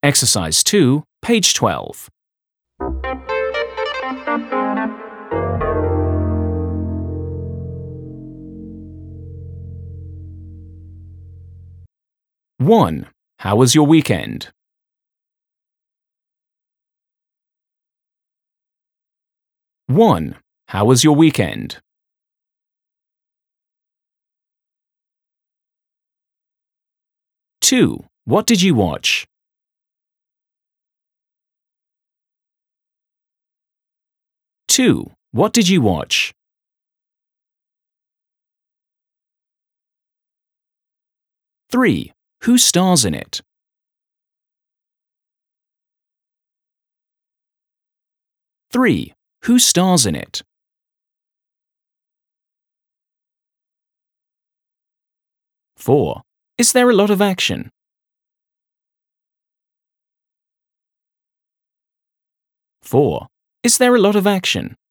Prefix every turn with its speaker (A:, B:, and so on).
A: Exercise 2, page 12. One. How was your weekend? 1. How was your weekend? 2. What did you watch? 2. What did you watch? 3. Who stars in it? 3. Who stars in it? 4. Is there a lot of action? 4. Is there a lot of action?